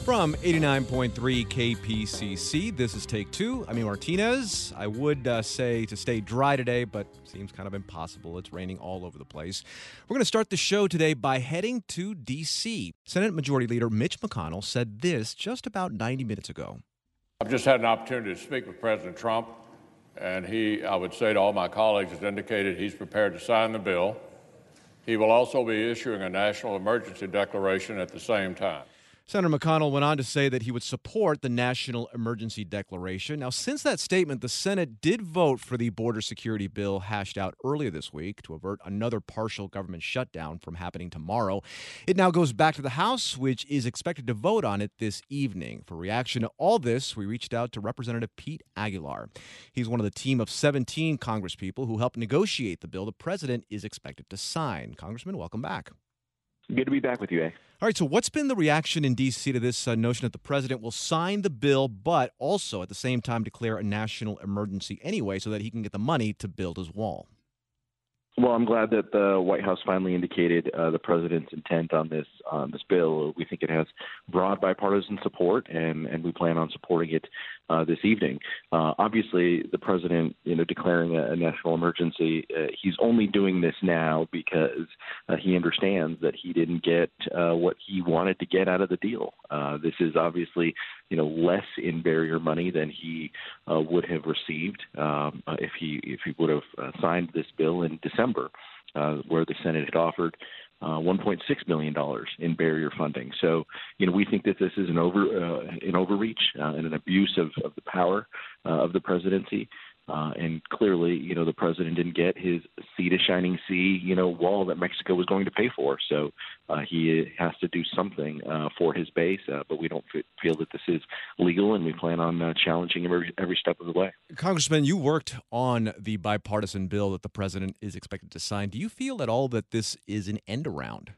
From 89.3 KPCC, this is Take Two. I'm Martinez. I would say to stay dry today, but seems kind of impossible. It's raining all over the place. We're going to start the show today by heading to D.C. Senate Majority Leader Mitch McConnell said this just about 90 minutes ago. I've just had an opportunity to speak with President Trump, and I would say to all my colleagues, has indicated he's prepared to sign the bill. He will also be issuing a national emergency declaration at the same time. Senator McConnell went on to say that he would support the national emergency declaration. Now, since that statement, the Senate did vote for the border security bill hashed out earlier this week to avert another partial government shutdown from happening tomorrow. It now goes back to the House, which is expected to vote on it this evening. For reaction to all this, we reached out to Representative Pete Aguilar. He's one of the team of 17 congresspeople who helped negotiate the bill the president is expected to sign. Congressman, welcome back. Good to be back with you, eh? All right, so what's been the reaction in D.C. to this notion that the president will sign the bill, but also at the same time declare a national emergency anyway so that he can get the money to build his wall? Well, I'm glad that the White House finally indicated the president's intent on this bill. We think it has broad bipartisan support, and we plan on supporting it this evening. Obviously, the president, declaring a national emergency, he's only doing this now because he understands that he didn't get what he wanted to get out of the deal. This is obviously, less in barrier money than he would have received if he would have signed this bill in December. Where the Senate had offered $1.6 billion in barrier funding. So, we think that this is an overreach and an abuse of the power of the presidency. And clearly, the president didn't get his sea to shining sea, wall that Mexico was going to pay for. So he has to do something for his base. But we don't feel that this is legal, and we plan on challenging every step of the way. Congressman, you worked on the bipartisan bill that the president is expected to sign. Do you feel at all that this is an end around?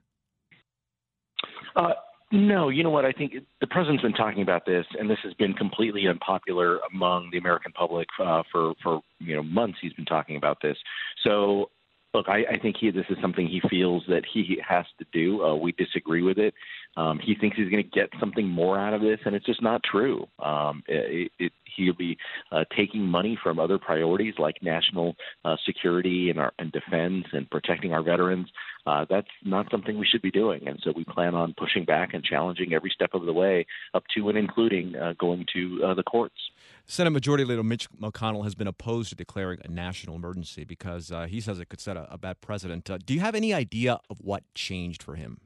No, you know what? I think the president's been talking about this, and this has been completely unpopular among the American public for months. He's been talking about this. So, look, I think this is something he feels that he has to do. We disagree with it. He thinks he's going to get something more out of this, and it's just not true. He'll be taking money from other priorities like national security and defense and protecting our veterans. That's not something we should be doing. And so we plan on pushing back and challenging every step of the way up to and including going to the courts. Senate Majority Leader Mitch McConnell has been opposed to declaring a national emergency because he says it could set a bad precedent. Do you have any idea of what changed for him?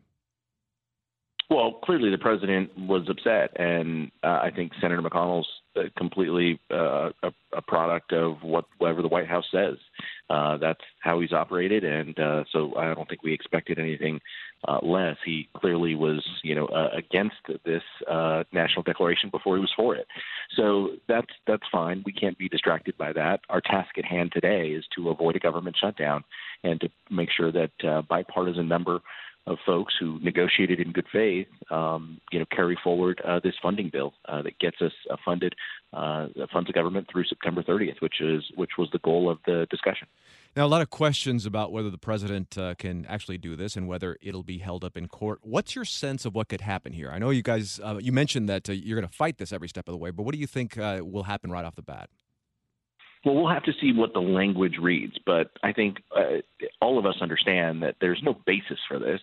Well, clearly the president was upset, and I think Senator McConnell's completely a product of whatever the White House says. That's how he's operated, and so I don't think we expected anything less. He clearly was, against this national declaration before he was for it. So that's fine. We can't be distracted by that. Our task at hand today is to avoid a government shutdown and to make sure that bipartisan number of folks who negotiated in good faith, carry forward this funding bill that gets us funds the government through September 30th, which was the goal of the discussion. Now, a lot of questions about whether the president can actually do this and whether it'll be held up in court. What's your sense of what could happen here? I know you guys, you mentioned that you're going to fight this every step of the way, but what do you think will happen right off the bat? Well, we'll have to see what the language reads, but I think all of us understand that there's no basis for this.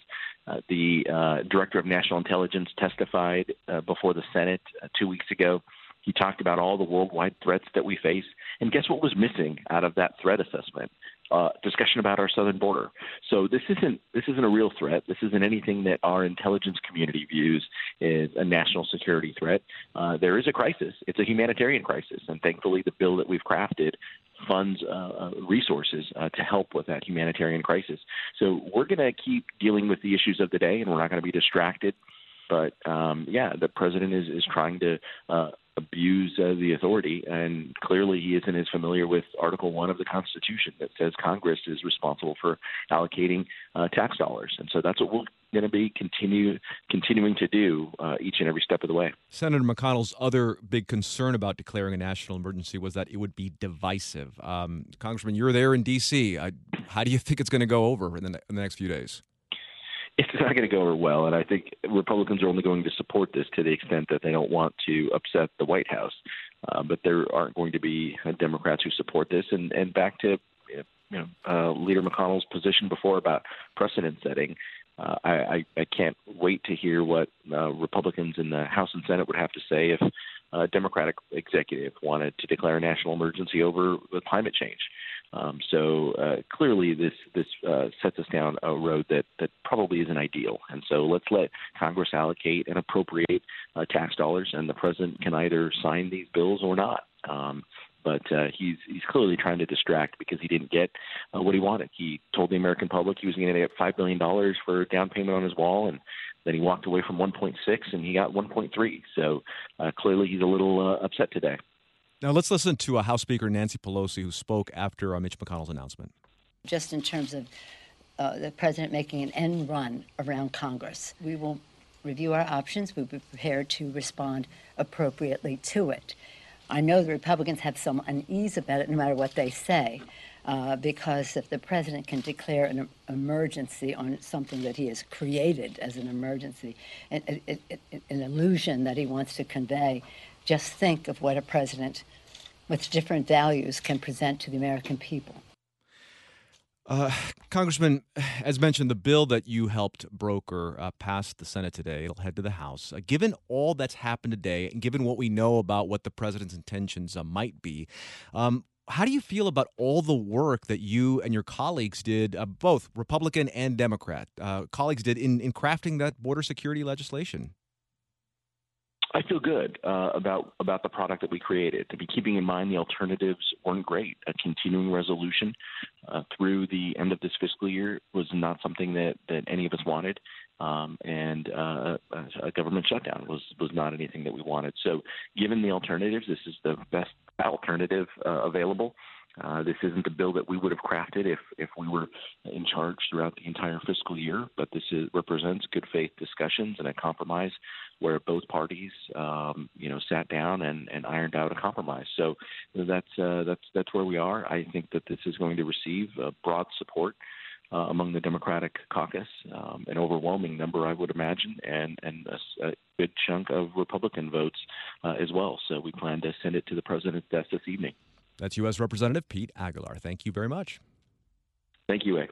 The Director of National Intelligence testified before the Senate 2 weeks ago. He talked about all the worldwide threats that we face, and guess what was missing out of that threat assessment? Discussion about our southern border. So this isn't a real threat. This isn't anything that our intelligence community views as a national security threat. There is a crisis. It's a humanitarian crisis, and thankfully the bill that we've crafted funds resources to help with that humanitarian crisis. So we're going to keep dealing with the issues of the day, and we're not going to be distracted. But, the president is trying to abuse the authority, and clearly he isn't as familiar with Article 1 of the Constitution that says Congress is responsible for allocating tax dollars. And so that's what we're going to be continuing to do each and every step of the way. Senator McConnell's other big concern about declaring a national emergency was that it would be divisive. Congressman, you're there in D.C. How do you think it's going to go over in the next few days? it's not going to go over well, and I think Republicans are only going to support this to the extent that they don't want to upset the White House. But there aren't going to be Democrats who support this. And back to Leader McConnell's position before about precedent setting. I can't wait to hear what Republicans in the House and Senate would have to say if a Democratic executive wanted to declare a national emergency over climate change. So clearly this sets us down a road that probably isn't ideal. And so let's let Congress allocate and appropriate tax dollars, and the president can either sign these bills or not. But he's clearly trying to distract because he didn't get what he wanted. He told the American public he was going to get $5 billion for a down payment on his wall, and then he walked away from 1.6 and he got 1.3. So clearly he's a little upset today. Now let's listen to House Speaker Nancy Pelosi, who spoke after Mitch McConnell's announcement. Just in terms of the president making an end run around Congress, we will review our options. We'll be prepared to respond appropriately to it. I know the Republicans have some unease about it, no matter what they say, because if the president can declare an emergency on something that he has created as an emergency, an illusion that he wants to convey, just think of what a president with different values can present to the American people. Congressman, as mentioned, the bill that you helped broker passed the Senate today. It'll head to the House. Given all that's happened today, and given what we know about what the president's intentions might be, how do you feel about all the work that you and your colleagues did, both Republican and Democrat, colleagues did in crafting that border security legislation? I feel good about the product that we created. To be keeping in mind the alternatives weren't great. A continuing resolution through the end of this fiscal year was not something that any of us wanted, and a government shutdown was not anything that we wanted. So, given the alternatives, this is the best alternative available. This isn't a bill that we would have crafted if we were in charge throughout the entire fiscal year, but this represents good faith discussions and a compromise where both parties, sat down and ironed out a compromise. So that's where we are. I think that this is going to receive broad support among the Democratic caucus, an overwhelming number, I would imagine, and a good chunk of Republican votes as well. So we plan to send it to the president's desk this evening. That's U.S. Representative Pete Aguilar. Thank you very much. Thank you, A.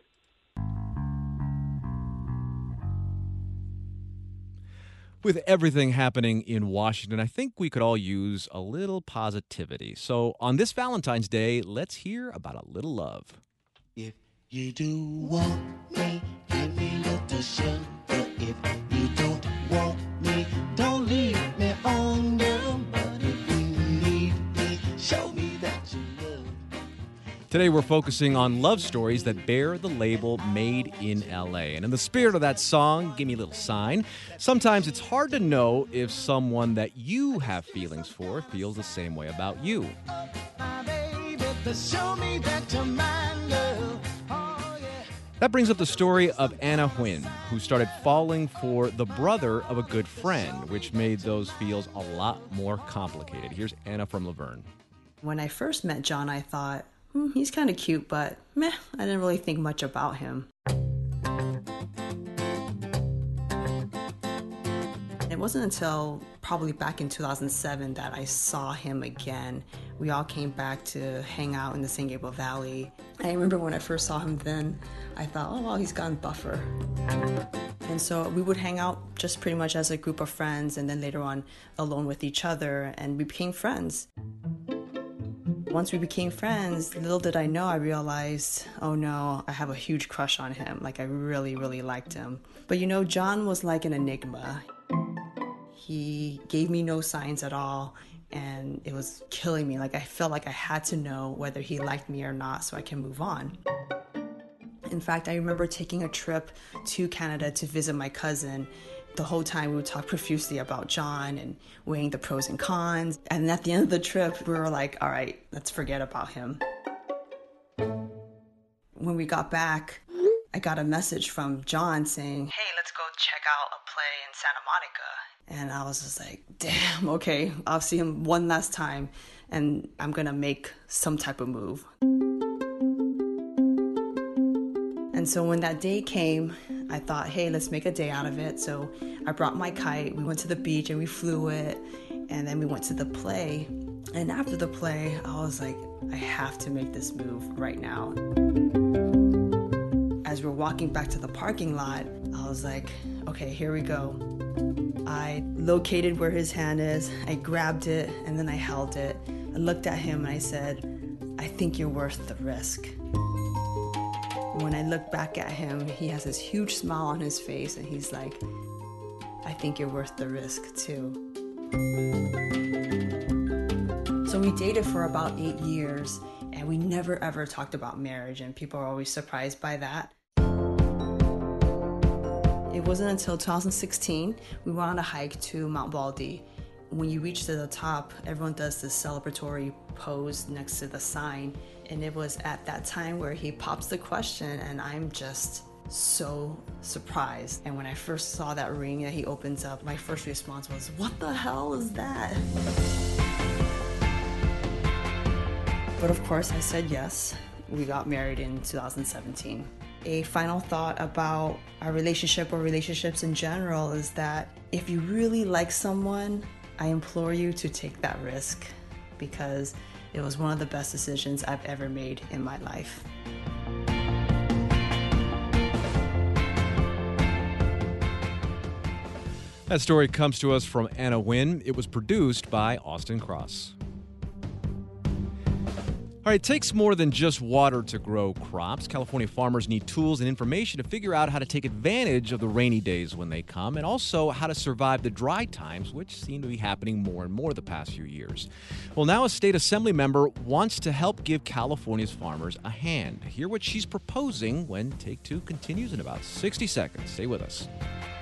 With everything happening in Washington, I think we could all use a little positivity. So on this Valentine's Day, let's hear about a little love. If you do want me, give me a little sugar. If you don't want me, don't leave me on the but if you need me, show me that you love. Today we're focusing on love stories that bear the label Made in L.A. And in the spirit of that song, Give Me a Little Sign, sometimes it's hard to know if someone that you have feelings for feels the same way about you. That brings up the story of Anna Huynh, who started falling for the brother of a good friend, which made those feels a lot more complicated. Here's Anna from Laverne. When I first met John, I thought, he's kind of cute, but meh, I didn't really think much about him. It wasn't until probably back in 2007 that I saw him again. We all came back to hang out in the San Gabriel Valley. I remember when I first saw him then, I thought, oh, well, he's gotten buffer. And so we would hang out just pretty much as a group of friends, and then later on alone with each other, and we became friends. Once we became friends, little did I know, I realized, oh no, I have a huge crush on him. Like, I really, really liked him. But John was like an enigma. He gave me no signs at all, and it was killing me. Like, I felt like I had to know whether he liked me or not so I can move on. In fact, I remember taking a trip to Canada to visit my cousin. The whole time we would talk profusely about John and weighing the pros and cons. And at the end of the trip, we were like, all right, let's forget about him. When we got back, I got a message from John saying, hey, let's go check out a play in Santa Monica. And I was just like, damn, okay, I'll see him one last time and I'm gonna make some type of move. And so when that day came, I thought, hey, let's make a day out of it. So I brought my kite. We went to the beach and we flew it. And then we went to the play. And after the play, I was like, I have to make this move right now. As we're walking back to the parking lot, I was like, okay, here we go. I located where his hand is. I grabbed it and then I held it. I looked at him and I said, I think you're worth the risk. When I look back at him, he has this huge smile on his face and he's like, I think you're worth the risk too. So we dated for about 8 years and we never ever talked about marriage, and people are always surprised by that. It wasn't until 2016 we went on a hike to Mount Baldy. When you reach to the top, everyone does this celebratory pose next to the sign. And it was at that time where he pops the question, and I'm just so surprised. And when I first saw that ring that he opens up, my first response was, what the hell is that? But of course I said yes. We got married in 2017. A final thought about our relationship or relationships in general is that if you really like someone, I implore you to take that risk, because it was one of the best decisions I've ever made in my life. That story comes to us from Anna Wynn. It was produced by Austin Cross. All right, it takes more than just water to grow crops. California farmers need tools and information to figure out how to take advantage of the rainy days when they come, and also how to survive the dry times, which seem to be happening more and more the past few years. Well, now a state assembly member wants to help give California's farmers a hand. Hear what she's proposing when Take Two continues in about 60 seconds. Stay with us.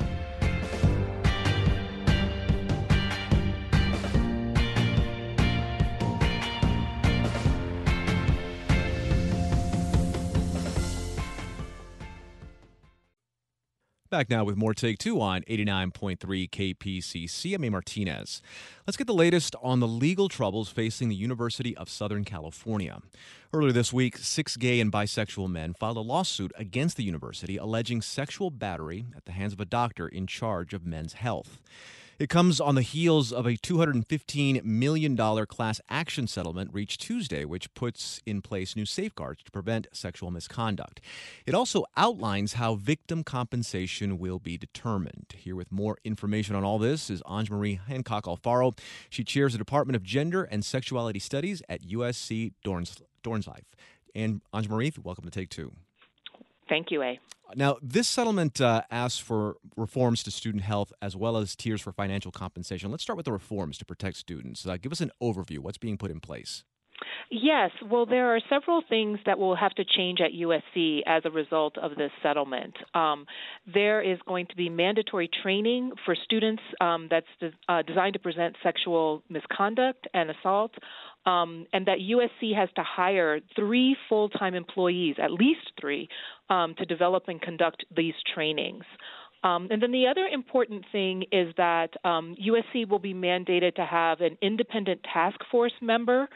Back now with more Take Two on 89.3 KPCC. I'm A. Martinez. Let's get the latest on the legal troubles facing the University of Southern California. Earlier this week, 6 gay and bisexual men filed a lawsuit against the university alleging sexual battery at the hands of a doctor in charge of men's health. It comes on the heels of a $215 million class action settlement reached Tuesday, which puts in place new safeguards to prevent sexual misconduct. It also outlines how victim compensation will be determined. Here with more information on all this is Anjamarie Hancock-Alfaro. She chairs the Department of Gender and Sexuality Studies at USC Dornsife. And Anjamarie, welcome to Take Two. Thank you, A. Now, this settlement asks for reforms to student health as well as tiers for financial compensation. Let's start with the reforms to protect students. Give us an overview. What's being put in place? Yes. Well, there are several things that will have to change at USC as a result of this settlement. There is going to be mandatory training for students that's designed to prevent sexual misconduct and assault. And that USC has to hire 3 full-time employees, at least 3, to develop and conduct these trainings. And then the other important thing is that USC will be mandated to have an independent task force member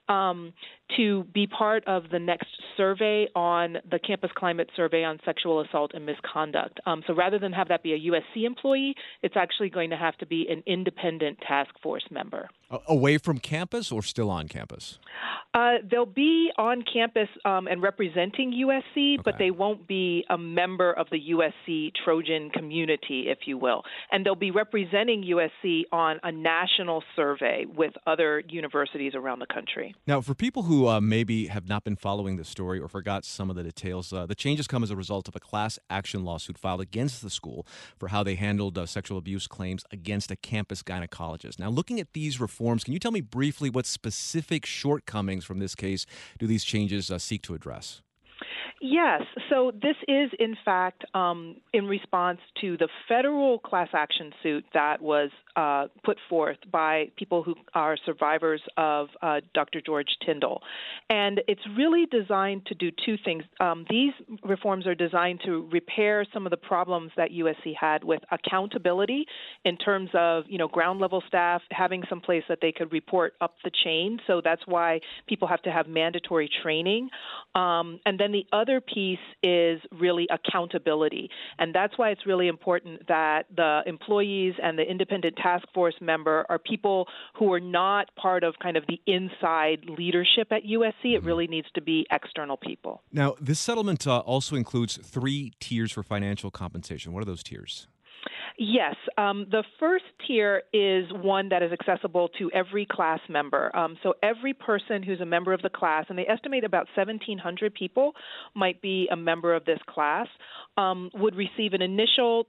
to be part of the next survey on the Campus Climate Survey on Sexual Assault and Misconduct. So rather than have that be a USC employee, it's actually going to have to be an independent task force member. Away from campus or still on campus? They'll be on campus and representing USC, Okay. but they won't be a member of the USC Trojan community, if you will. And they'll be representing USC on a national survey with other universities around the country. Now, for people who maybe have not been following the story or forgot some of the details, the changes come as a result of a class action lawsuit filed against the school for how they handled sexual abuse claims against a campus gynecologist. Now, looking at these reforms, can you tell me briefly what specific shortcomings from this case do these changes seek to address? Yes. So this is, in fact, in response to the federal class action suit that was put forth by people who are survivors of Dr. George Tyndall. And it's really designed to do 2 things. These reforms are designed to repair some of the problems that USC had with accountability in terms of, ground level staff having some place that they could report up the chain. So that's why people have to have mandatory training. And then the other other piece is really accountability. And that's why it's really important that the employees and the independent task force member are people who are not part of kind of the inside leadership at USC. It really needs to be external people. Now, this settlement also includes 3 tiers for financial compensation. What are those tiers? Yes. The first tier is one that is accessible to every class member. So every person who's a member of the class, and they estimate about 1,700 people might be a member of this class, would receive an initial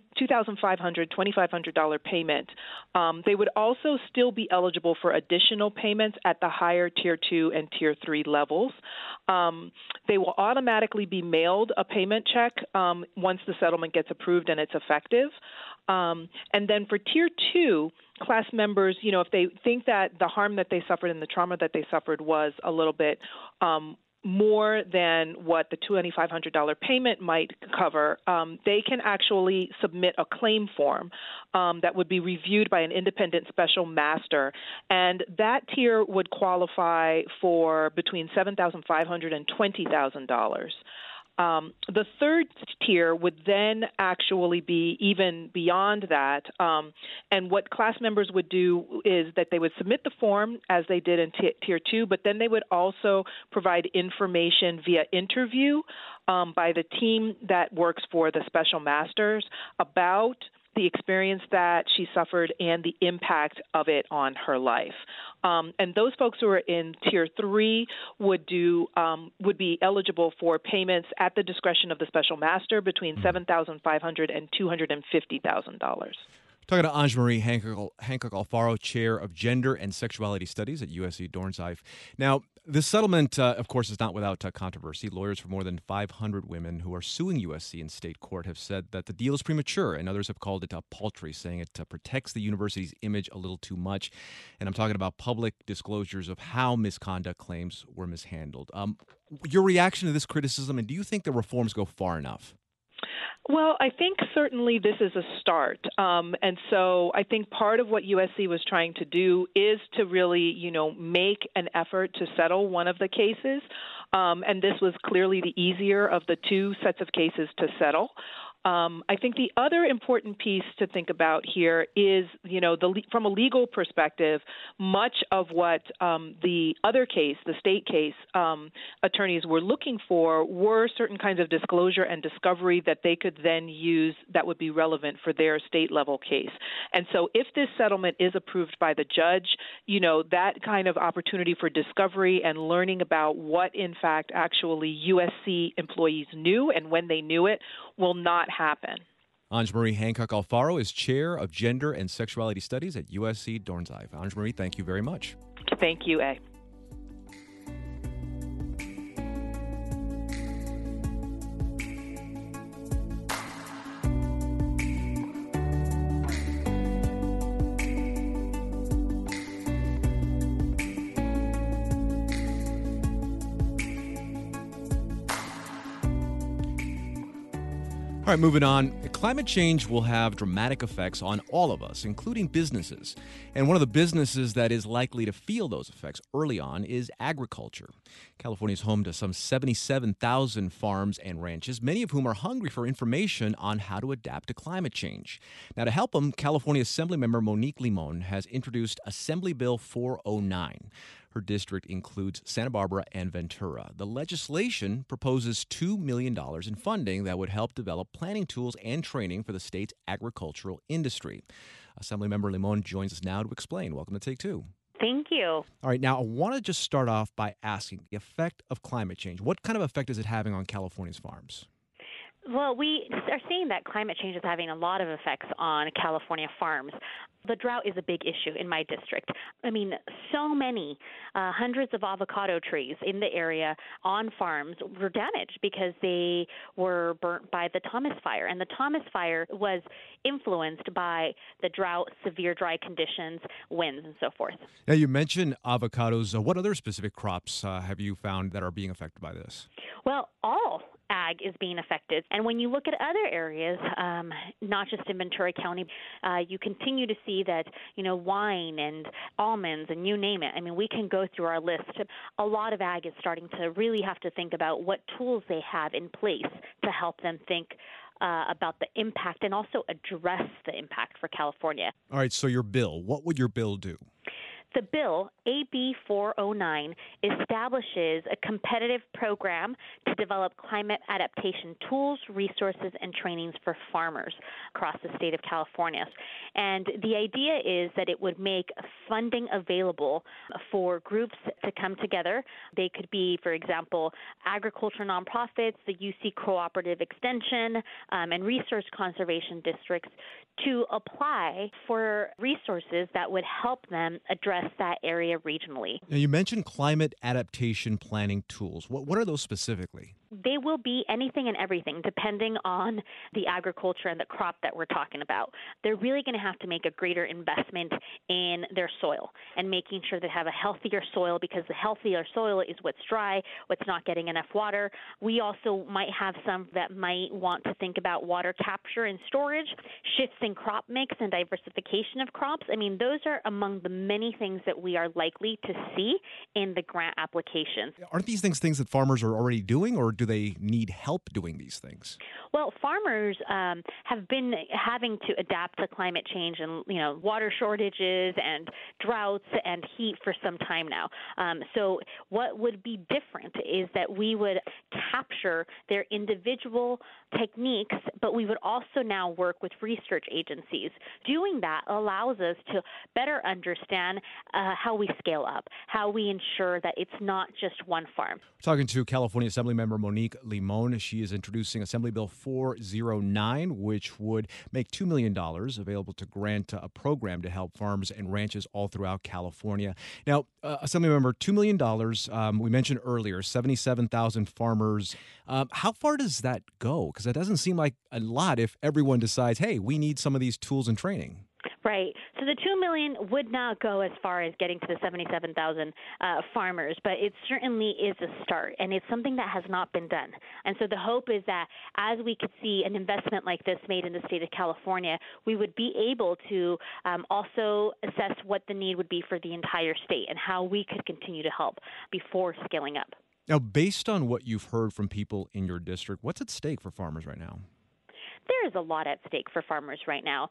$2,500 payment. They would also still be eligible for additional payments at the higher Tier 2 and Tier 3 levels. They will automatically be mailed a payment check once the settlement gets approved and it's effective. And then for Tier 2, class members, if they think that the harm that they suffered and the trauma that they suffered was a little bit more than what the $2,500 payment might cover, they can actually submit a claim form that would be reviewed by an independent special master. And that tier would qualify for between $7,500 and $20,000. The third tier would then actually be even beyond that. And what class members would do is that they would submit the form as they did in Tier 2, but then they would also provide information via interview by the team that works for the special masters about the experience that she suffered and the impact of it on her life. And those folks who are in Tier 3 would be eligible for payments at the discretion of the special master between $7,500 and $250,000. Talking to Ange-Marie Hancock-Alfaro, Chair of Gender and Sexuality Studies at USC Dornsife. Now, this settlement, of course, is not without controversy. Lawyers for more than 500 women who are suing USC in state court have said that the deal is premature, and others have called it paltry, saying it protects the university's image a little too much. And I'm talking about public disclosures of how misconduct claims were mishandled. Your reaction to this criticism, and do you think the reforms go far enough? Well, I think certainly this is a start. And so I think part of what USC was trying to do is to really, make an effort to settle one of the cases. And this was clearly the easier of the two sets of cases to settle. I think the other important piece to think about here is, from a legal perspective, much of what the other case, the state case, attorneys were looking for were certain kinds of disclosure and discovery that they could then use that would be relevant for their state level case. And so if this settlement is approved by the judge, that kind of opportunity for discovery and learning about what, in fact, actually USC employees knew and when they knew it will not happen. Ange-Marie Hancock-Alfaro is Chair of Gender and Sexuality Studies at USC Dornsife. Ange-Marie, thank you very much. Thank you, A. All right, moving on. Climate change will have dramatic effects on all of us, including businesses. And one of the businesses that is likely to feel those effects early on is agriculture. California is home to some 77,000 farms and ranches, many of whom are hungry for information on how to adapt to climate change. Now, to help them, California Assemblymember Monique Limon has introduced Assembly Bill 409. Her district includes Santa Barbara and Ventura. The legislation proposes $2 million in funding that would help develop planning tools and training for the state's agricultural industry. Assemblymember Limon joins us now to explain. Welcome to Take Two. Thank you. All right, now I want to just start off by asking the effect of climate change. What kind of effect is it having on California's farms? Well, we are seeing that climate change is having a lot of effects on California farms. The drought is a big issue in my district. I mean, so many, hundreds of avocado trees in the area on farms were damaged because they were burnt by the Thomas Fire. And the Thomas Fire was influenced by the drought, severe dry conditions, winds, and so forth. Now, you mentioned avocados. What other specific crops have you found that are being affected by this? Well, all ag is being affected. And when you look at other areas, not just in Ventura County, you continue to see that, wine and almonds and you name it. I mean, we can go through our list. A lot of ag is starting to really have to think about what tools they have in place to help them think about the impact and also address the impact for California. All right, so your bill, what would your bill do? The bill, AB 409, establishes a competitive program to develop climate adaptation tools, resources, and trainings for farmers across the state of California. And the idea is that it would make funding available for groups to come together. They could be, for example, agriculture nonprofits, the UC Cooperative Extension, and resource conservation districts to apply for resources that would help them address that area regionally. Now, you mentioned climate adaptation planning tools. What are those specifically? They will be anything and everything depending on the agriculture and the crop that we're talking about. They're really going to have to make a greater investment in their soil and making sure they have a healthier soil, because the healthier soil is what's dry, what's not getting enough water. We also might have some that might want to think about water capture and storage, shifts in crop mix and diversification of crops. I mean, those are among the many things that we are likely to see in the grant applications. Aren't these things that farmers are already doing, or do they need help doing these things? Well, farmers have been having to adapt to climate change and, water shortages and droughts and heat for some time now. So what would be different is that we would capture their individual techniques, but we would also now work with research agencies. Doing that allows us to better understand how we scale up, how we ensure that it's not just one farm. We're talking to California Assemblymember Monique Limon. She is introducing Assembly Bill 409, which would make $2 million available to grant a program to help farms and ranches all throughout California. Now, Assemblymember, $2 million, we mentioned earlier, 77,000 farmers. How far does that go? Because that doesn't seem like a lot if everyone decides, hey, we need some of these tools and training. Right. So the $2 million would not go as far as getting to the 77,000 farmers, but it certainly is a start, and it's something that has not been done. And so the hope is that as we could see an investment like this made in the state of California, we would be able to also assess what the need would be for the entire state and how we could continue to help before scaling up. Now, based on what you've heard from people in your district, what's at stake for farmers right now? There is a lot at stake for farmers right now.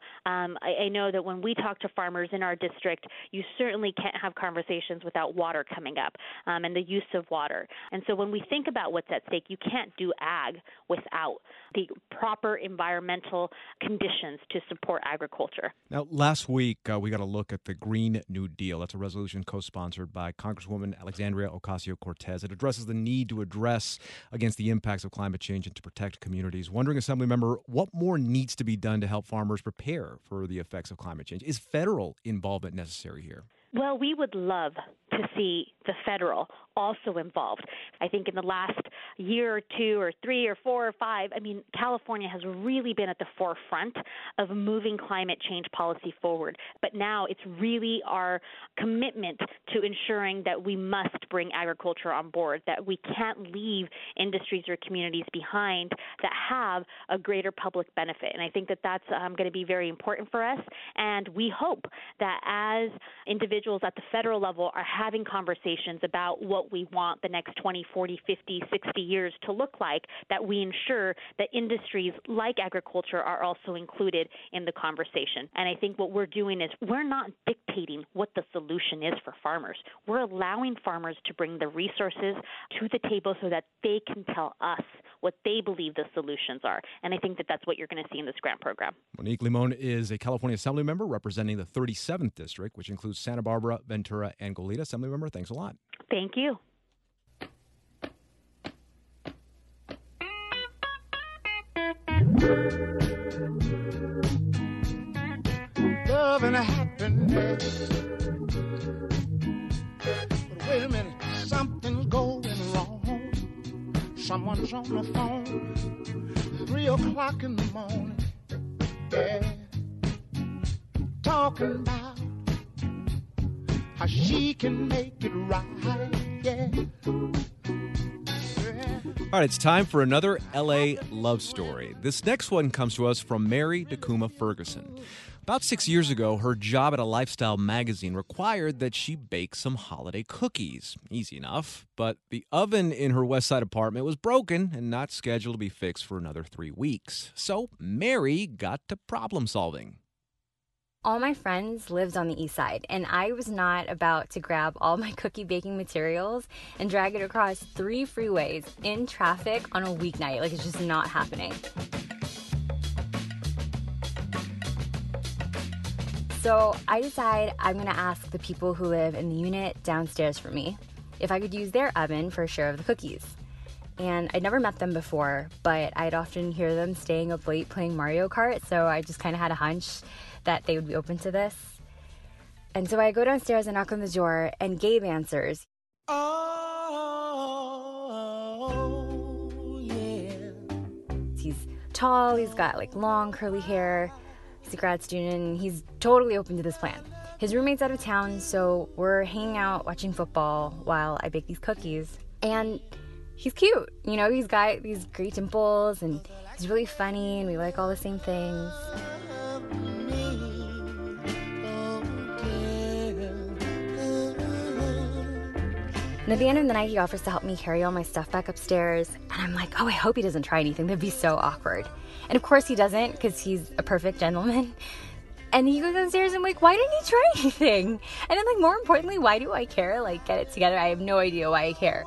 I know that when we talk to farmers in our district, you certainly can't have conversations without water coming up and the use of water. And so when we think about what's at stake, you can't do ag without the proper environmental conditions to support agriculture. Now, last week, we got a look at the Green New Deal. That's a resolution co-sponsored by Congresswoman Alexandria Ocasio-Cortez. It addresses the need to address against the impacts of climate change and to protect communities. Wondering, Assemblymember, what more needs to be done to help farmers prepare for the effects of climate change? Is federal involvement necessary here? Well, we would love to see the federal also involved. I think in the last year or two or three or four or five, California has really been at the forefront of moving climate change policy forward. But now it's really our commitment to ensuring that we must bring agriculture on board, that we can't leave industries or communities behind that have a greater public benefit. And I think that that's going to be very important for us. And we hope that as individuals at the federal level are having conversations about what we want the next 20, 40, 50, 60 years to look like, that we ensure that industries like agriculture are also included in the conversation. And I think what we're doing is we're not dictating what the solution is for farmers. We're allowing farmers to bring the resources to the table so that they can tell us what they believe the solutions are. And I think that that's what you're going to see in this grant program. Monique Limon is a California Assembly member representing the 37th District, which includes Santa Barbara, Ventura, and Goleta. Assembly member, thanks a lot. Thank you. Love and happiness. But wait a minute, something's going wrong. Someone's on the phone, 3 o'clock in the morning, yeah, talking about how she can make it right, yeah. All right, it's time for another LA love story. This next one comes to us from Mary DeCuma Ferguson. About 6 years ago, her job at a lifestyle magazine required that she bake some holiday cookies. Easy enough, but the oven in her West Side apartment was broken and not scheduled to be fixed for another 3 weeks. So Mary got to problem solving. All my friends lived on the east side, and I was not about to grab all my cookie baking materials and drag it across 3 freeways in traffic on a weeknight. Like, it's just not happening. So I decide I'm going to ask the people who live in the unit downstairs from me if I could use their oven for a share of the cookies. And I'd never met them before, but I'd often hear them staying up late playing Mario Kart, so I just kind of had a hunch that they would be open to this. And so I go downstairs and knock on the door, and Gabe answers. Oh, yeah. He's tall, he's got like long curly hair, he's a grad student, and he's totally open to this plan. His roommate's out of town, so we're hanging out watching football while I bake these cookies. And he's cute, you know, he's got these great dimples, and he's really funny, and we like all the same things. And at the end of the night, he offers to help me carry all my stuff back upstairs. And I'm like, oh, I hope he doesn't try anything. That'd be so awkward. And of course he doesn't, because he's a perfect gentleman. And he goes downstairs, and I'm like, why didn't he try anything? And then, like, more importantly, why do I care? Like, get it together. I have no idea why I care.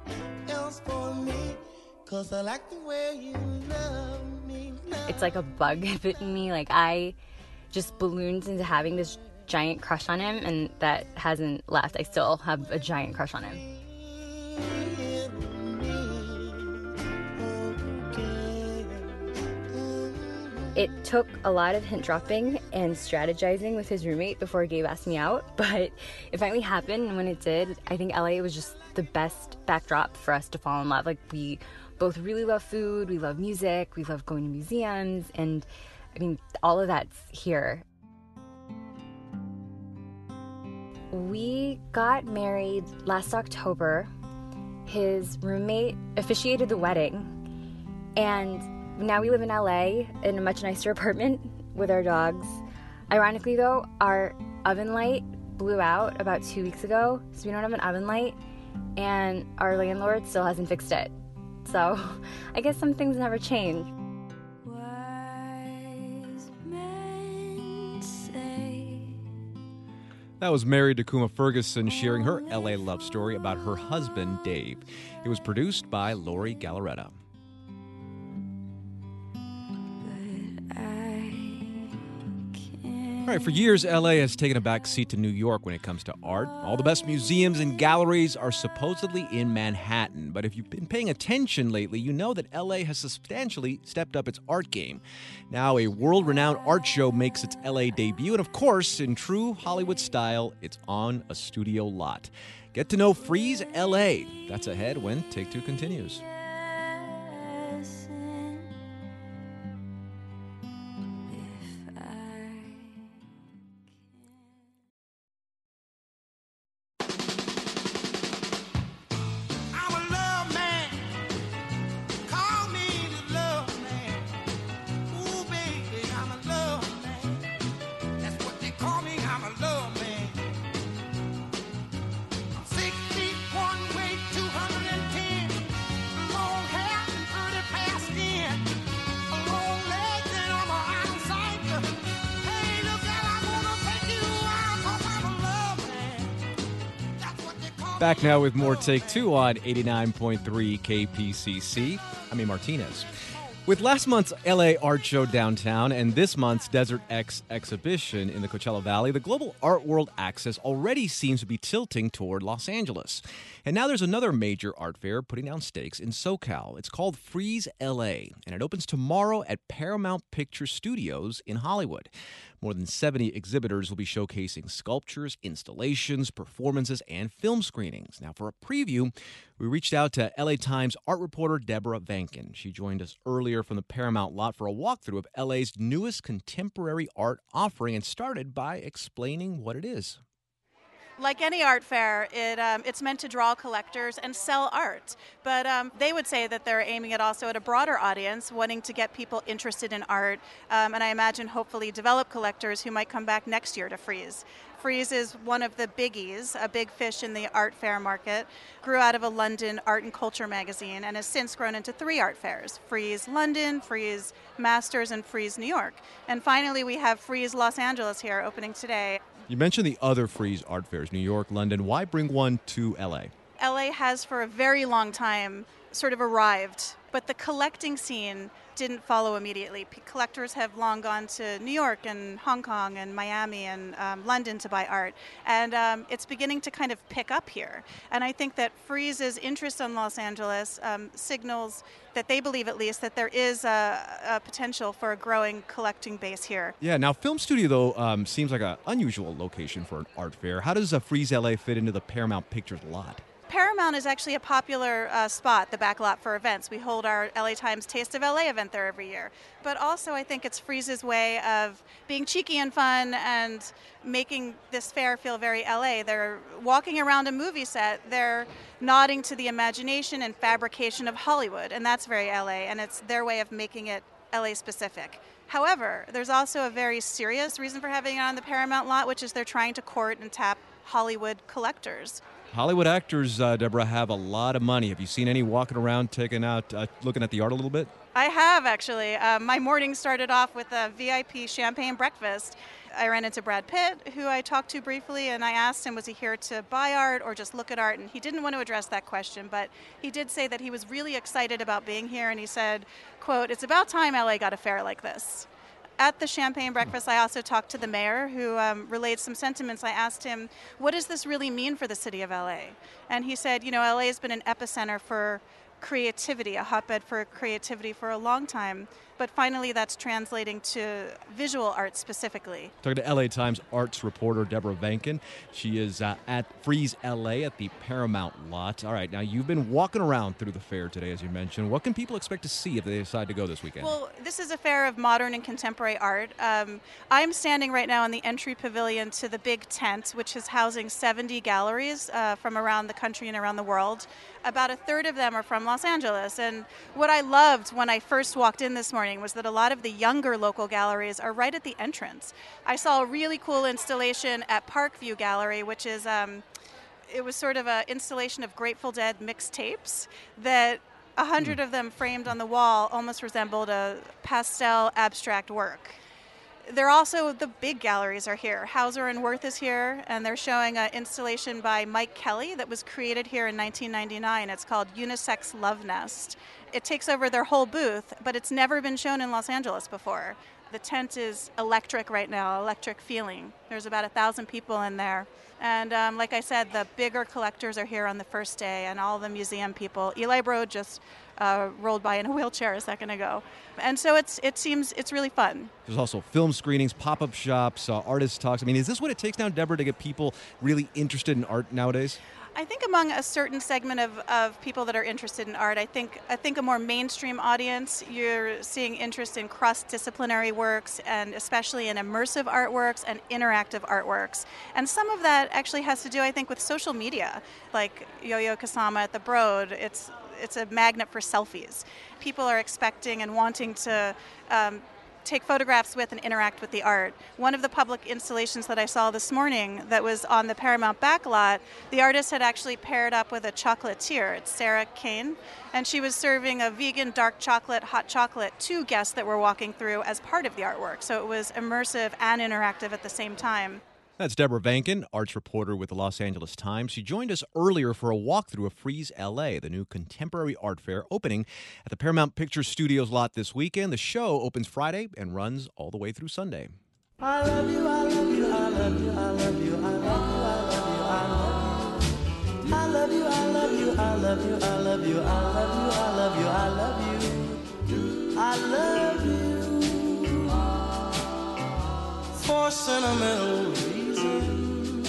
It's like a bug bitten me. Like, I just ballooned into having this giant crush on him, and that hasn't left. I still have a giant crush on him. It took a lot of hint dropping and strategizing with his roommate before Gabe asked me out, but it finally happened, and when it did, I think LA was just the best backdrop for us to fall in love. Like, we both really love food, we love music, we love going to museums, and I mean, all of that's here. We got married last October. His roommate officiated the wedding, and now we live in LA in a much nicer apartment with our dogs. Ironically though, our oven light blew out about 2 weeks ago, so we don't have an oven light, and our landlord still hasn't fixed it. So I guess some things never change. That was Mary DeCuma Ferguson sharing her LA love story about her husband, Dave. It was produced by Lori Gallaretta. All right, for years, LA has taken a back seat to New York when it comes to art. All the best museums and galleries are supposedly in Manhattan. But if you've been paying attention lately, you know that LA has substantially stepped up its art game. Now, a world-renowned art show makes its LA debut. And of course, in true Hollywood style, it's on a studio lot. Get to know Frieze LA. That's ahead when Take Two continues. Back now with more Take Two on 89.3 KPCC. I'm A. Martinez. With last month's LA Art Show downtown and this month's Desert X exhibition in the Coachella Valley, the global art world axis already seems to be tilting toward Los Angeles. And now there's another major art fair putting down stakes in SoCal. It's called Frieze LA, and it opens tomorrow at Paramount Picture Studios in Hollywood. More than 70 exhibitors will be showcasing sculptures, installations, performances, and film screenings. Now, for a preview, we reached out to LA Times art reporter Deborah Vankin. She joined us earlier from the Paramount lot for a walkthrough of LA's newest contemporary art offering and started by explaining what it is. Like any art fair, it's meant to draw collectors and sell art. But they would say that they're aiming it also at a broader audience, wanting to get people interested in art, and I imagine hopefully develop collectors who might come back next year to Frieze. Frieze is one of the biggies, a big fish in the art fair market, grew out of a London art and culture magazine and has since grown into 3 art fairs: Frieze London, Frieze Masters, and Frieze New York. And finally, we have Frieze Los Angeles here opening today. You mentioned the other Frieze art fairs, New York, London. Why bring one to L.A.? LA has for a very long time sort of arrived, but the collecting scene didn't follow immediately. Collectors have long gone to New York and Hong Kong and Miami and London to buy art, and it's beginning to kind of pick up here. And I think that Frieze's interest in Los Angeles signals that they believe, at least, that there is a potential for a growing collecting base here. Yeah, now Film Studio, though, seems like an unusual location for an art fair. How does Frieze LA fit into the Paramount Pictures lot? Paramount is actually a popular spot, the back lot for events. We hold our LA Times Taste of LA event there every year. But also I think it's Frieze's way of being cheeky and fun and making this fair feel very LA. They're walking around a movie set, they're nodding to the imagination and fabrication of Hollywood, and that's very LA, and it's their way of making it LA specific. However, there's also a very serious reason for having it on the Paramount lot, which is they're trying to court and tap Hollywood collectors. Hollywood actors, Deborah, have a lot of money. Have you seen any walking around, looking at the art a little bit? I have, actually. My morning started off with a VIP champagne breakfast. I ran into Brad Pitt, who I talked to briefly, and I asked him, was he here to buy art or just look at art? And he didn't want to address that question, but he did say that he was really excited about being here, and he said, quote, "It's about time LA got a fair like this." At the champagne breakfast, I also talked to the mayor, who relayed some sentiments. I asked him, what does this really mean for the city of LA? And he said, LA has been an epicenter for creativity, a hotbed for creativity for a long time. But finally, that's translating to visual art specifically. Talking to LA Times arts reporter Deborah Vankin. She is at Frieze LA at the Paramount lot. All right, now you've been walking around through the fair today, as you mentioned. What can people expect to see if they decide to go this weekend? Well, this is a fair of modern and contemporary art. I'm standing right now in the entry pavilion to the big tent, which is housing 70 galleries from around the country and around the world. About a third of them are from Los Angeles. And what I loved when I first walked in this morning was that a lot of the younger local galleries are right at the entrance. I saw a really cool installation at Parkview Gallery, which is, it was sort of an installation of Grateful Dead mixtapes that 100 of them framed on the wall almost resembled a pastel abstract work. They're also, the big galleries are here. Hauser and Wirth is here, and they're showing an installation by Mike Kelly that was created here in 1999. It's called Unisex Love Nest. It takes over their whole booth, but it's never been shown in Los Angeles before. The tent is electric right now, electric feeling. There's about 1,000 people in there. And like I said, the bigger collectors are here on the first day, and all the museum people. Eli Broad just rolled by in a wheelchair a second ago. And so it seems it's really fun. There's also film screenings, pop-up shops, artist talks. I mean, is this what it takes now, Deborah, to get people really interested in art nowadays? I think among a certain segment of people that are interested in art, I think a more mainstream audience, you're seeing interest in cross-disciplinary works and especially in immersive artworks and interactive artworks. And some of that actually has to do, I think, with social media, like Yo-Yo Kasama at the Broad. It's a magnet for selfies. People are expecting and wanting to take photographs with and interact with the art. One of the public installations that I saw this morning that was on the Paramount backlot, the artist had actually paired up with a chocolatier. It's Sarah Kane, and she was serving a vegan dark chocolate, hot chocolate to guests that were walking through as part of the artwork. So it was immersive and interactive at the same time. That's Deborah Vankin, arts reporter with the Los Angeles Times. She joined us earlier for a walkthrough of Frieze LA, the new contemporary art fair opening at the Paramount Pictures Studios lot this weekend. The show opens Friday and runs all the way through Sunday. I love you, I love you, I love you, I love you, I love you, I love you, I love you, I love you, I love you, I love you, I love you, I love you, for sentimental reasons.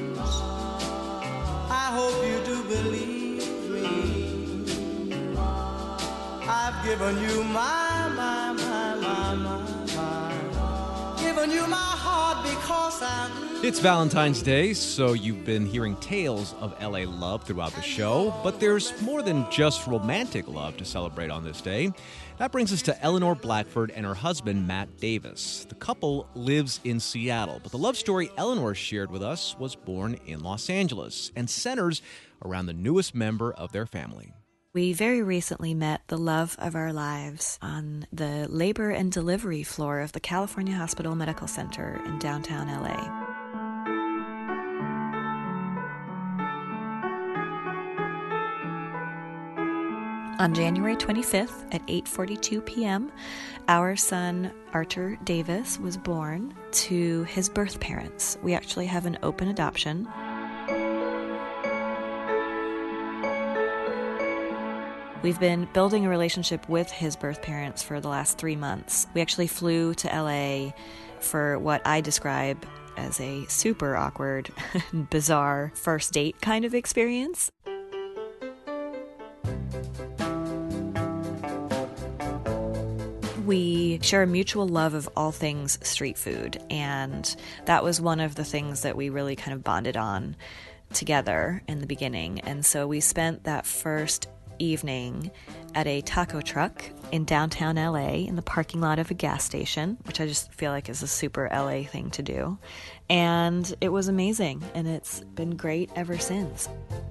I hope you do believe me. I've given you my, given you my heart. heart because I'm... It's Valentine's Day, so you've been hearing tales of LA love throughout the show, but there's more than just romantic love to celebrate on this day. That brings us to Eleanor Blackford and her husband, Matt Davis. The couple lives in Seattle, but the love story Eleanor shared with us was born in Los Angeles and centers around the newest member of their family. We very recently met the love of our lives on the labor and delivery floor of the California Hospital Medical Center in downtown LA. On January 25th at 8:42 p.m., our son Archer Davis was born to his birth parents. We actually have an open adoption. We've been building a relationship with his birth parents for the last 3 months. We actually flew to LA for what I describe as a super awkward, bizarre first date kind of experience. We share a mutual love of all things street food, and that was one of the things that we really kind of bonded on together in the beginning. And so we spent that first evening at a taco truck in downtown LA in the parking lot of a gas station, which I just feel like is a super LA thing to do. And it was amazing, and it's been great ever since.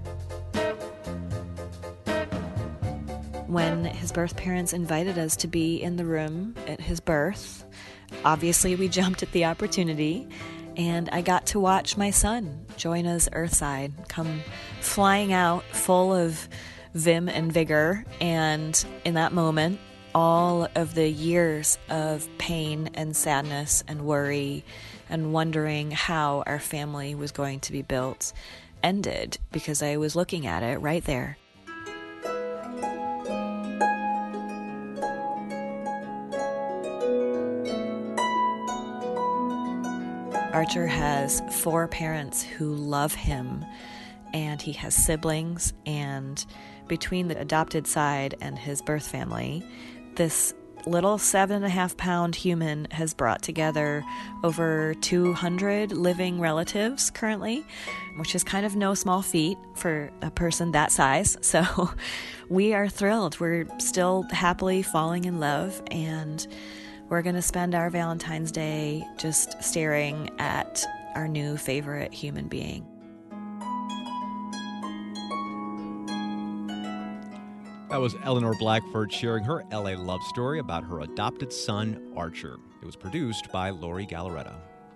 When his birth parents invited us to be in the room at his birth, obviously we jumped at the opportunity, and I got to watch my son join us earthside, come flying out full of vim and vigor. And in that moment, all of the years of pain and sadness and worry and wondering how our family was going to be built ended, because I was looking at it right there. Archer has 4 parents who love him, and he has siblings, and between the adopted side and his birth family, this little 7.5-pound human has brought together over 200 living relatives currently, which is kind of no small feat for a person that size. So we are thrilled. We're still happily falling in love, and we're going to spend our Valentine's Day just staring at our new favorite human being. That was Eleanor Blackford sharing her LA love story about her adopted son, Archer. It was produced by Lori Gallaretta.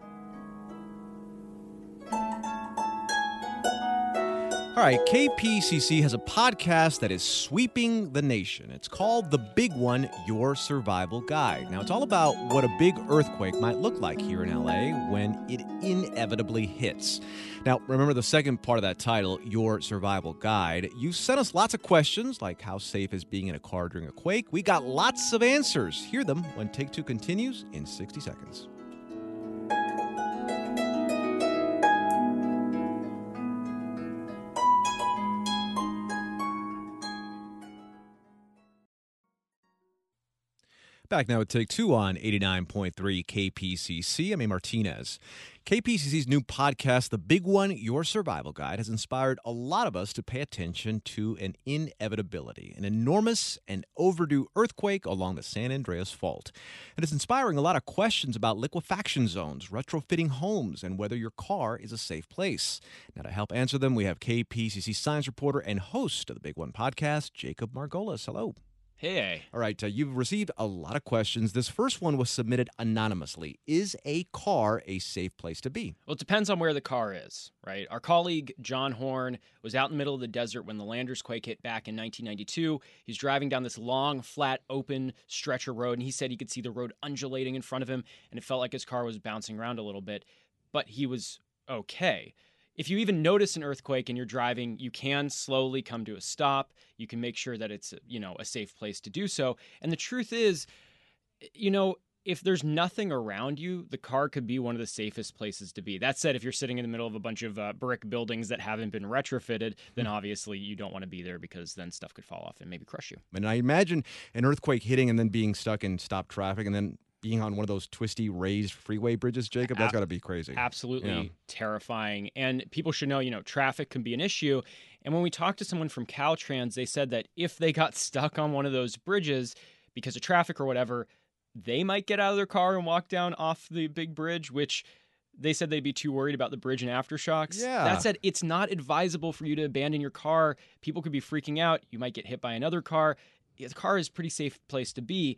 All right, KPCC has a podcast that is sweeping the nation. It's called The Big One, Your Survival Guide. Now, it's all about what a big earthquake might look like here in LA when it inevitably hits. Now, remember the second part of that title, Your Survival Guide. You sent us lots of questions, like how safe is being in a car during a quake. We got lots of answers. Hear them when Take Two continues in 60 seconds. Back now with Take Two on 89.3 KPCC. I'm A. Martinez. KPCC's new podcast, The Big One, Your Survival Guide, has inspired a lot of us to pay attention to an inevitability, an enormous and overdue earthquake along the San Andreas Fault. And it's inspiring a lot of questions about liquefaction zones, retrofitting homes, and whether your car is a safe place. Now, to help answer them, we have KPCC science reporter and host of The Big One podcast, Jacob Margolis. Hello. Hey. All right, you've received a lot of questions. This first one was submitted anonymously. Is a car a safe place to be? Well, it depends on where the car is, right? Our colleague, John Horn, was out in the middle of the desert when the Landers quake hit back in 1992. He's driving down this long, flat, open stretch of road, and he said he could see the road undulating in front of him, and it felt like his car was bouncing around a little bit, but he was okay. If you even notice an earthquake and you're driving, you can slowly come to a stop. You can make sure that it's, a safe place to do so. And the truth is, if there's nothing around you, the car could be one of the safest places to be. That said, if you're sitting in the middle of a bunch of brick buildings that haven't been retrofitted, then obviously you don't want to be there, because then stuff could fall off and maybe crush you. And I imagine an earthquake hitting and then being stuck in stopped traffic and then being on one of those twisty, raised freeway bridges, Jacob? That's got to be crazy. Absolutely terrifying. And people should know, traffic can be an issue. And when we talked to someone from Caltrans, they said that if they got stuck on one of those bridges because of traffic or whatever, they might get out of their car and walk down off the big bridge, which they said they'd be too worried about the bridge and aftershocks. Yeah. That said, it's not advisable for you to abandon your car. People could be freaking out. You might get hit by another car. The car is a pretty safe place to be.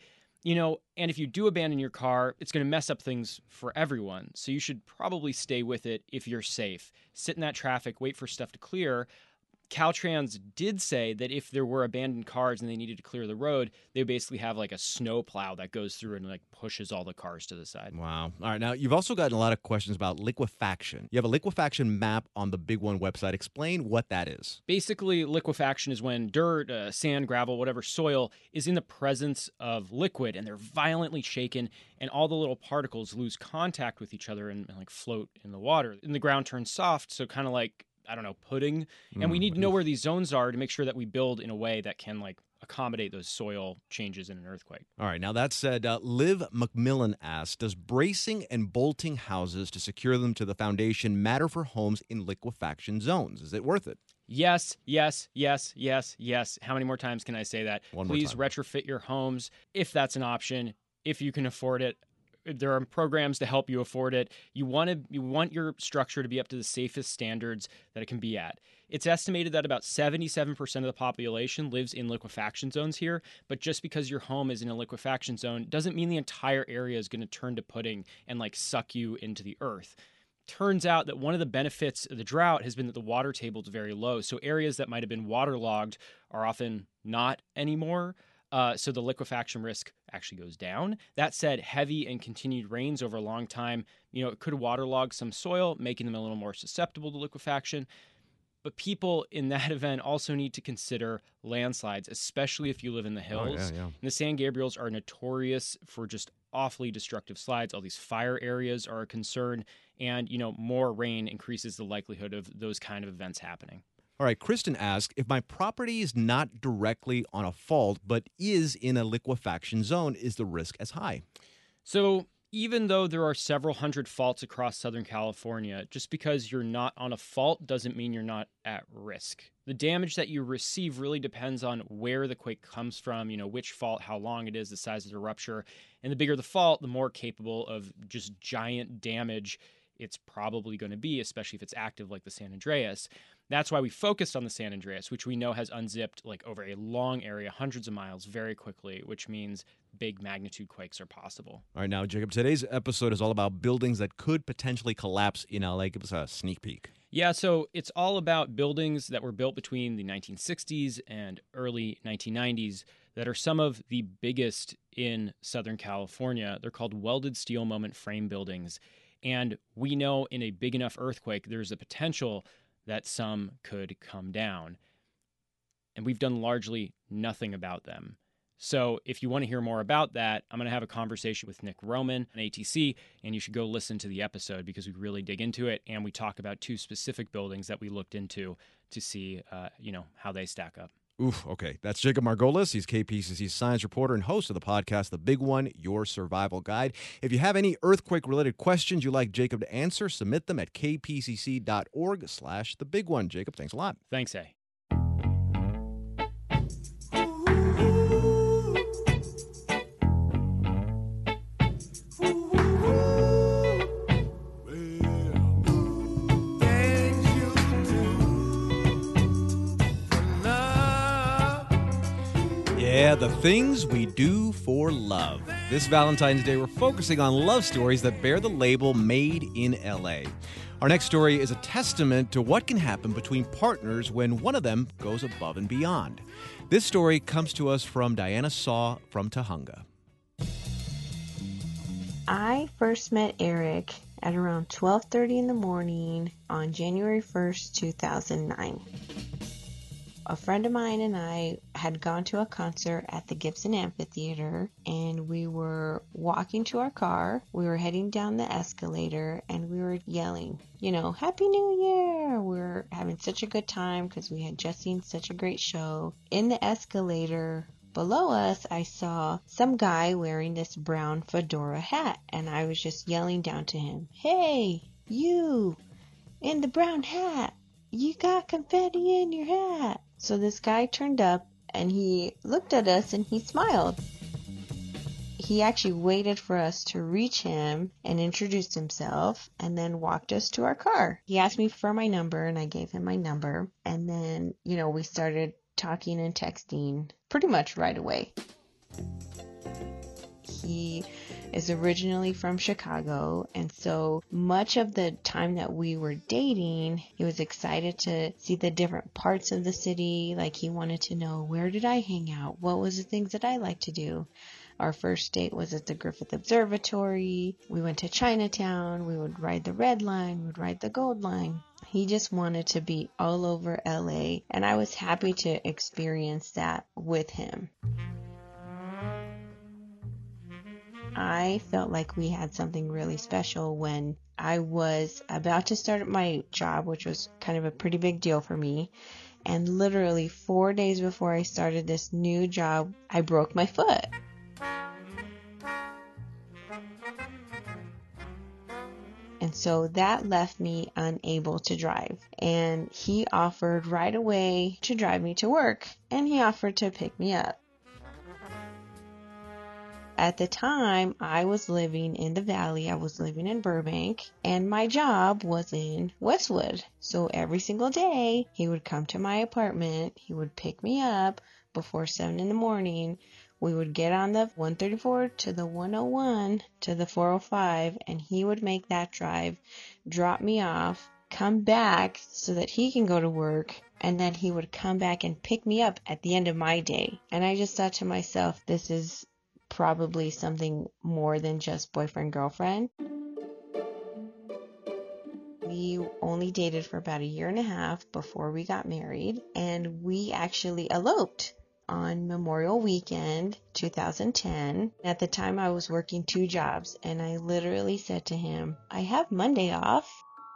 And if you do abandon your car, it's going to mess up things for everyone. So you should probably stay with it if you're safe. Sit in that traffic, wait for stuff to clear. Caltrans did say that if there were abandoned cars and they needed to clear the road, they would basically have like a snow plow that goes through and like pushes all the cars to the side. Wow. All right. Now, you've also gotten a lot of questions about liquefaction. You have a liquefaction map on the Big One website. Explain what that is. Basically, liquefaction is when dirt, sand, gravel, whatever soil is in the presence of liquid and they're violently shaken and all the little particles lose contact with each other and like float in the water. And the ground turns soft, so kind of like, I don't know, pudding. And we need to know where these zones are to make sure that we build in a way that can like accommodate those soil changes in an earthquake. All right. Now, that said, Liv McMillan asks, does bracing and bolting houses to secure them to the foundation matter for homes in liquefaction zones? Is it worth it? Yes, yes, yes, yes, yes. How many more times can I say that? One more Please time. retrofit your homes if that's an option, if you can afford it. There are programs to help you afford it. You want your structure to be up to the safest standards that it can be at. It's estimated that about 77% of the population lives in liquefaction zones here, but just because your home is in a liquefaction zone doesn't mean the entire area is going to turn to pudding and like suck you into the earth. Turns out that one of the benefits of the drought has been that the water table is very low, so areas that might have been waterlogged are often not anymore. So the liquefaction risk actually goes down. That said, heavy and continued rains over a long time, it could waterlog some soil, making them a little more susceptible to liquefaction. But people in that event also need to consider landslides, especially if you live in the hills. Yeah. And the San Gabriels are notorious for just awfully destructive slides. All these fire areas are a concern, and more rain increases the likelihood of those kind of events happening. All right, Kristen asks, if my property is not directly on a fault but is in a liquefaction zone, is the risk as high? So even though there are several hundred faults across Southern California, just because you're not on a fault doesn't mean you're not at risk. The damage that you receive really depends on where the quake comes from, which fault, how long it is, the size of the rupture. And the bigger the fault, the more capable of just giant damage it's probably going to be, especially if it's active like the San Andreas. That's why we focused on the San Andreas, which we know has unzipped like over a long area, hundreds of miles very quickly, which means big magnitude quakes are possible. All right, now, Jacob, today's episode is all about buildings that could potentially collapse in LA. Give us a sneak peek. Yeah, so it's all about buildings that were built between the 1960s and early 1990s that are some of the biggest in Southern California. They're called welded steel moment frame buildings. And we know in a big enough earthquake, there's a potential that some could come down. And we've done largely nothing about them. So if you want to hear more about that, I'm going to have a conversation with Nick Roman on ATC, and you should go listen to the episode because we really dig into it, and we talk about two specific buildings that we looked into to see, how they stack up. Oof, okay. That's Jacob Margolis. He's KPCC's science reporter and host of the podcast, The Big One, Your Survival Guide. If you have any earthquake-related questions you'd like Jacob to answer, submit them at kpcc.org/thebigone. Jacob, thanks a lot. Thanks, A. Yeah, the things we do for love. This Valentine's Day, we're focusing on love stories that bear the label Made in LA. Our next story is a testament to what can happen between partners when one of them goes above and beyond. This story comes to us from Diana Saw from Tujunga. I first met Eric at around 12:30 in the morning on January 1st, 2009. A friend of mine and I had gone to a concert at the Gibson Amphitheater, and we were walking to our car. We were heading down the escalator, and we were yelling, Happy New Year! We were having such a good time because we had just seen such a great show. In the escalator, below us, I saw some guy wearing this brown fedora hat, and I was just yelling down to him, "Hey, you in the brown hat, you got confetti in your hat." So this guy turned up and he looked at us and he smiled. He actually waited for us to reach him and introduced himself and then walked us to our car. He asked me for my number and I gave him my number. And then, we started talking and texting pretty much right away. He is originally from Chicago, and so much of the time that we were dating, he was excited to see the different parts of the city. Like, he wanted to know, where did I hang out? What was the things that I like to do? Our first date was at the Griffith Observatory. We went to Chinatown. We would ride the Red Line. We would ride the Gold Line. He just wanted to be all over LA, and I was happy to experience that with him. I felt like we had something really special when I was about to start my job, which was kind of a pretty big deal for me. And literally 4 days before I started this new job, I broke my foot. And so that left me unable to drive. And he offered right away to drive me to work, and he offered to pick me up. At the time, I was living in the Valley. I was living in Burbank, and my job was in Westwood. So every single day, he would come to my apartment. He would pick me up before 7 in the morning. We would get on the 134 to the 101 to the 405, and he would make that drive, drop me off, come back so that he can go to work, and then he would come back and pick me up at the end of my day. And I just thought to myself, this is probably something more than just boyfriend-girlfriend. We only dated for about 1.5 years before we got married, and we actually eloped on Memorial Weekend 2010. At the time, I was working 2 jobs, and I literally said to him, "I have Monday off."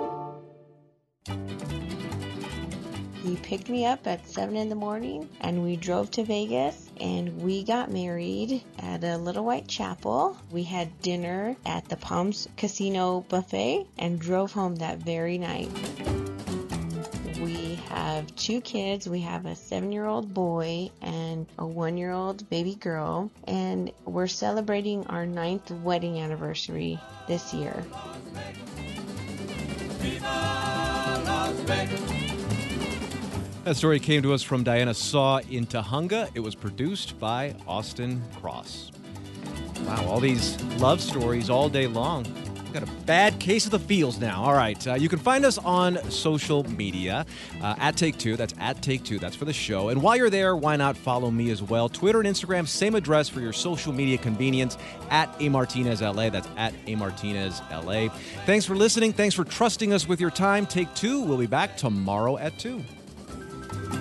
He picked me up at 7 in the morning, and we drove to Vegas, and we got married at a Little White Chapel. We had dinner at the Palms Casino buffet and drove home that very night. We have 2 kids. We have a 7-year-old boy and a 1-year-old baby girl, and we're celebrating our 9th wedding anniversary this year. That story came to us from Diana Saw in Tujunga. It was produced by Austin Cross. Wow, all these love stories all day long. Got a bad case of the feels now. All right, you can find us on social media at Take-Two. That's at Take-Two. That's for the show. And while you're there, why not follow me as well? Twitter and Instagram, same address for your social media convenience, at @AMartinezLA. That's at @AMartinezLA. Thanks for listening. Thanks for trusting us with your time. Take-Two. We'll be back tomorrow at 2.